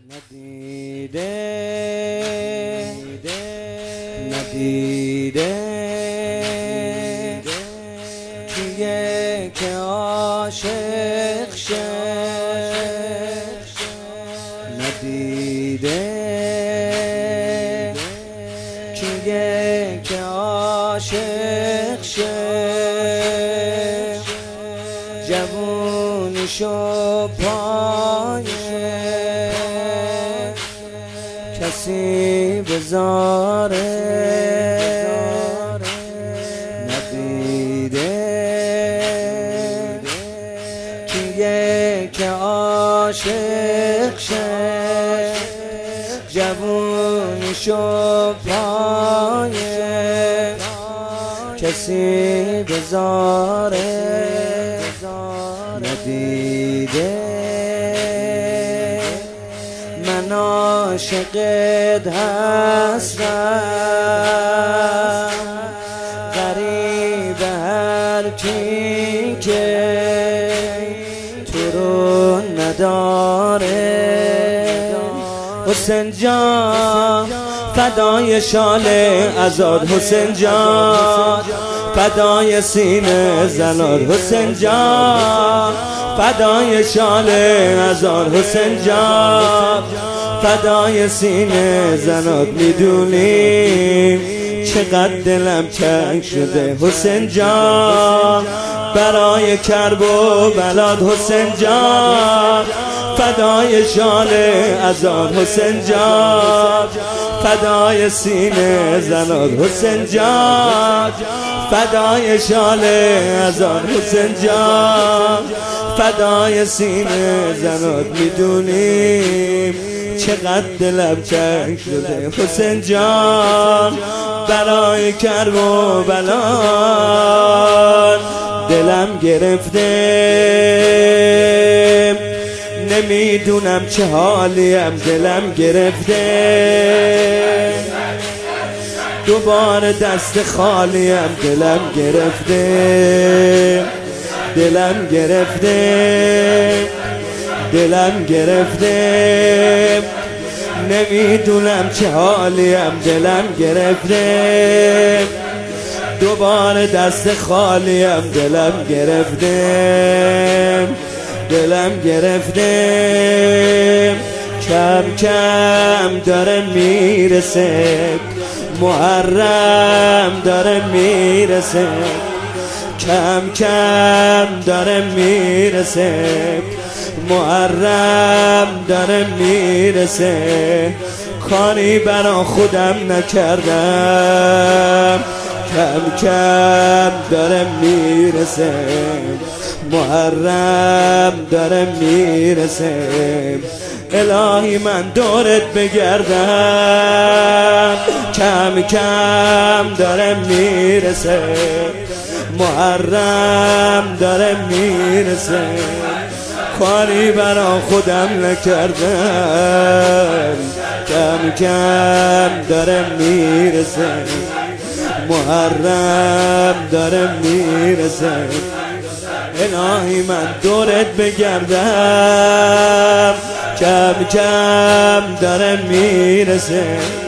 ندیده کیه که عاشق شه، ندیده کیه که عاشق شه، جوونیشو پایه کسی بذاره، ندیده کیه که عاشق شه، جوونیشو پایه کسی بذاره، ندیده من عاشقت هستم، غریب هر کی که تو رو نداره. حسین جان فدای شال ازاد، حسین جان فدای سینه زناد، حسین جان فدای شال ازاد، حسین جان فدای سینه زناد. میدونیم چقدر دلم تنگ شده حسین جان برای کرب و بلاد، حسین جان فدای شال ازاد، حسین جان فدای سینه زناد، حسین جان فدای شال ازاد، حسین جان فدای سینه زناد. میدونیم چقدر دلم تنگ شده حسین جان برای کرب و بلاد، دلم گرفته نمیدونم چه حالیم، دلم گرفته دوباره دست خالیم، دلم گرفته دلم گرفته دلم گرفته نمیدونم چه حالیم، دلم گرفته دوباره دست خالیم، دلم گرفته دلم گرفته کم کم داره میرسه، محرم داره میرسه، کم کم داره میرسه، محرم داره میرسه. کاری برا خودم نکردم، کم کم داره میرسه، محرم داره میرسه. الهی من دورت بگردم، کم کم داره میرسه، محرم داره میرسه. کاری برا خودم نکردم، کم کم داره میرسه، محرم داره میرسه. الهی من دورت بگردم، کم کم داره میرسه،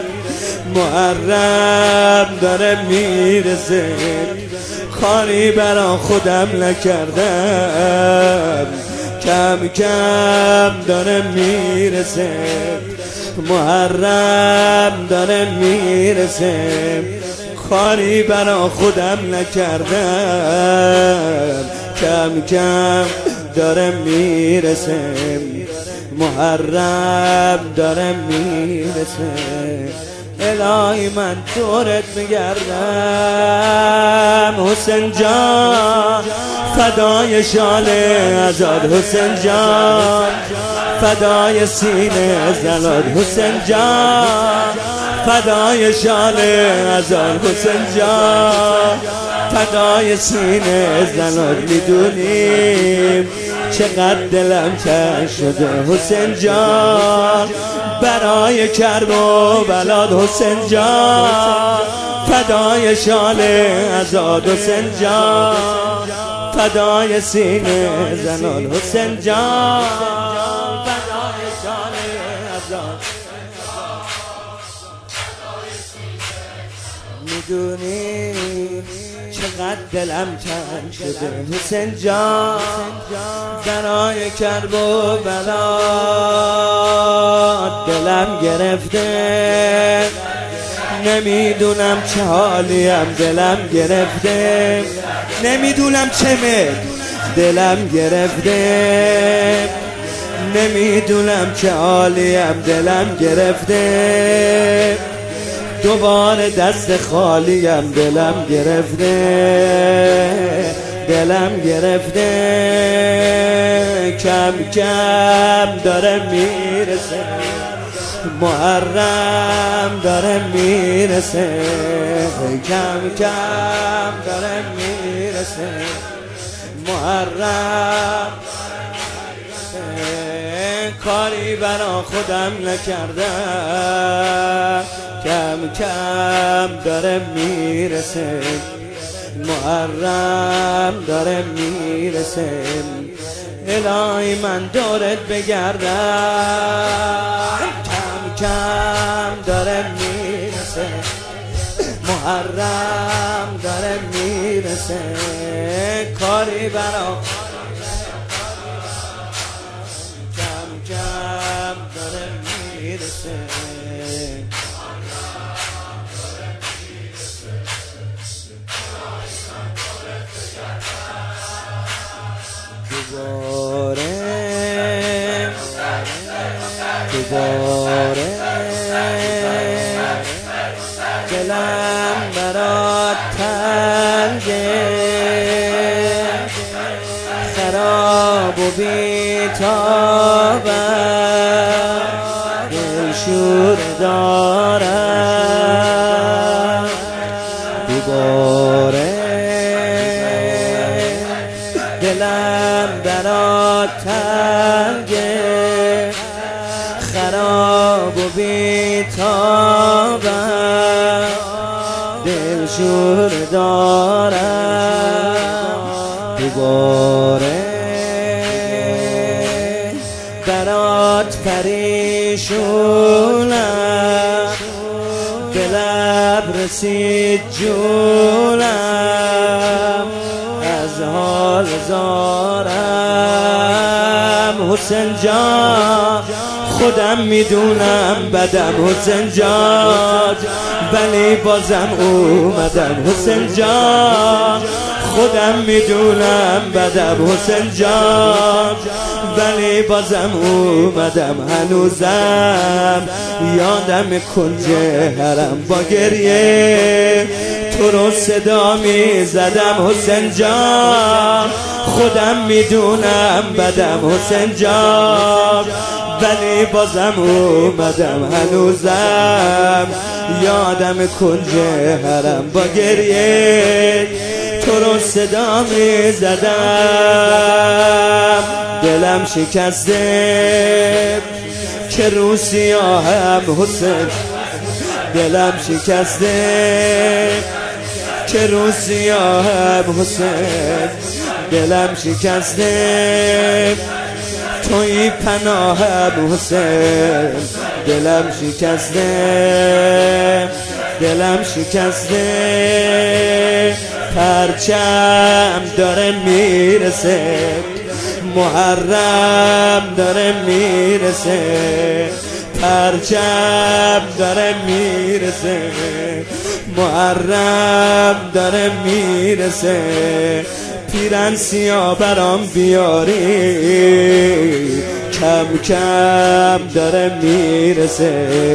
محرم داره میرسه. کاری برا خودم نکردم، کم کم داره میرسه، محرم داره میرسه. کاری برا خودم نکردم، کم کم داره میرسه، محرم داره میرسه. الهی من دورت میگردم حسین جان فدای شال ازاد، حسین جان فدای سینه زناد، حسین جان فدای شال ازاد، حسین جان فدای سینه زناد. میدونیم چقدر دلم تنگ شده حسین جان برای کرب و بلاد، حسین جان فدای شال ازاد، حسین جان فدای سینه زنان، حسین جان فدای شال ازاد. نمیدونی چقدر دلم تنگ شده حسین جان برای کرب و بلا دلم گرفته نمیدونم چه حالیم دلم گرفته نمیدونم چه دلم گرفته نمیدونم چه حالیم دلم گرفته دوباره دست خالیم دلم گرفته دلم گرفته کم کم داره میرسه محرم داره میرسه کم کم داره میرسه محرم کاری برا خودم نکردم کم کم داره میرسه محرم داره میرسه الهی من دورت بگردم کم کم داره میرسه محرم داره میرسه کاری برا کم کم داره میرسه دوباره دلم برات تنگه خراب و بی‌تابم دلشور دارم دوباره دلم برات تنگه خراب و بی‌تابم دلشور دارم دوباره برات پریشونم به لب رسید جونم از حال زارم حسین جان خودم میدونم بدم حسین جان ولی بازم اومدم حسین جان خودم میدونم بدم حسین جان ولی بازم اومدم هنوزم یادم کنج حرم با گریه تو رو صدا میزدم حسین جان خودم میدونم بدم حسین جان ولی بازم اومدم هنوزم یادم کنج حرم با گریه تو رو صدا میزدم دلم شکسته که رو سیاهم حسین دلم شکسته که رو سیاهم حسین دلم شکسته توی پناهم حسین دلم شکسته دلم شکسته پرچم داره میرسه محرم داره میرسه پرچم داره میرسه محرم داره میرسه پیرن سیاه برام بیاری کم کم داره میرسه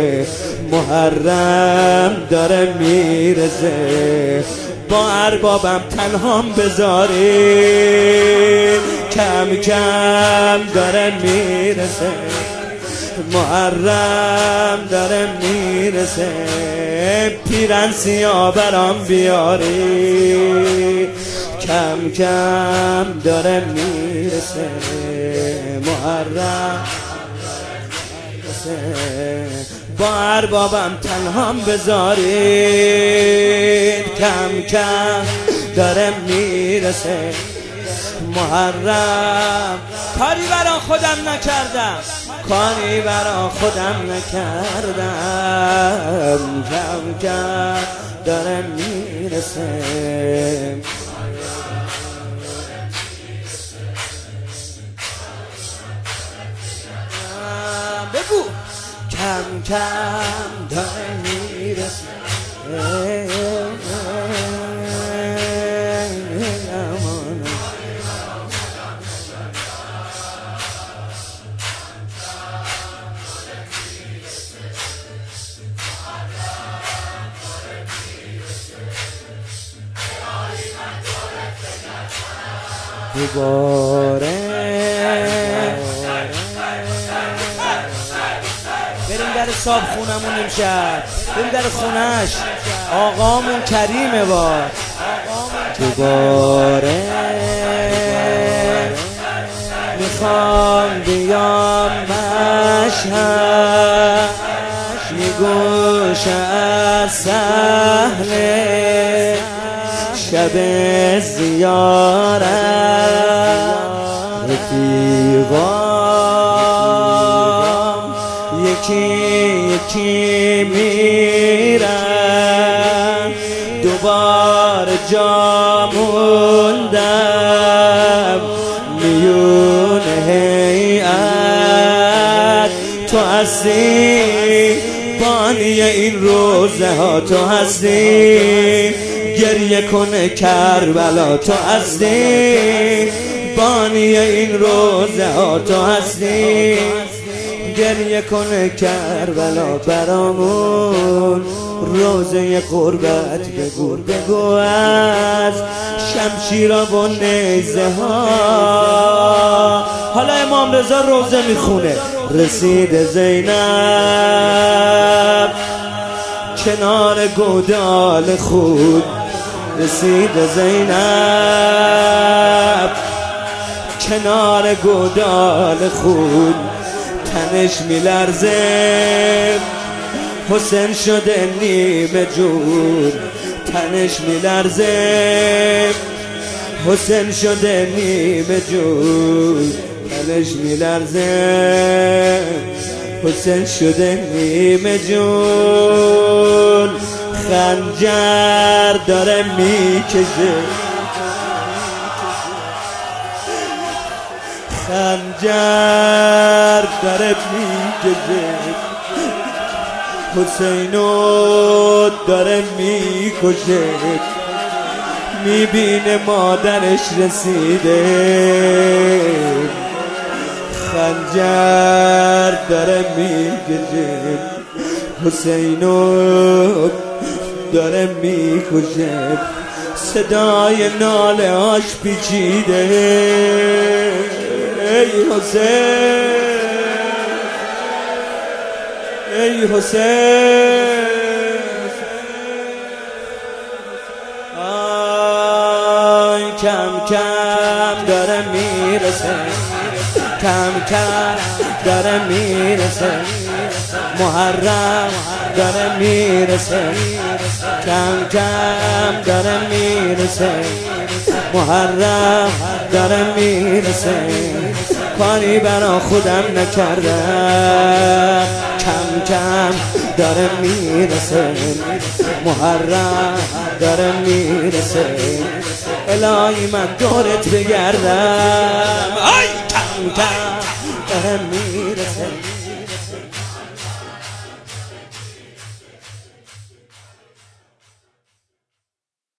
محرم داره میرسه با اربابم تنهام بذاری کم کم داره میرسه محرم داره میرسه پیرن سیاه برام بیاری کم کم داره میرسه محرم با اربابم تنهام بذارید کم کم داره میرسه محرم کاری برا خودم نکردم کاری برا خودم نکردم کم کم داره میرسه. بگو کم کم داره میرسه. دوباره بریم در صاحب خونمون امشب، بریم در خونش، آقامون کریمه با. دوباره میخوام بیام مشهد، میگوش از سهله شب زیارت، رفیقام یکی یکی میرن، دوباره جا موندم میون هیئت. تو هستی بانی این روزه ها، تو هستی گریه کنه کربلا، تو هستی بانی این روزه ها، تو هستی گریه کنه کربلا برامون. روزه قربت بگو بگو از شمشیرا و نیزه ها. حالا امام رضا روزه میخونه. رسید زینب کنار گودال خود، رسید زینب کنار گودال خود، تنش میلرزه حسین شده نیمه جون، تنش میلرزه حسین شده نیمه جون، تنش میلرزه حسین شده نیمه جون. خنجر داره میکشه، خنجر داره میکشه، حسینو داره میکشه، میبینه مادرش رسیده. خنجر داره میکشه، حسینو داره میکشه، صدای ناله هاش پیچیده. ای حسین ای حسین، آی کم کم داره میرسه، کم کم داره میرسه، محرم داره میرسه، کم کم داره میرسه، محرم داره میرسه. کاری برا خودم نکردم، کم کم داره میرسه، محرم داره میرسه. الهی من دورت بگردم، کم کم داره میرسه.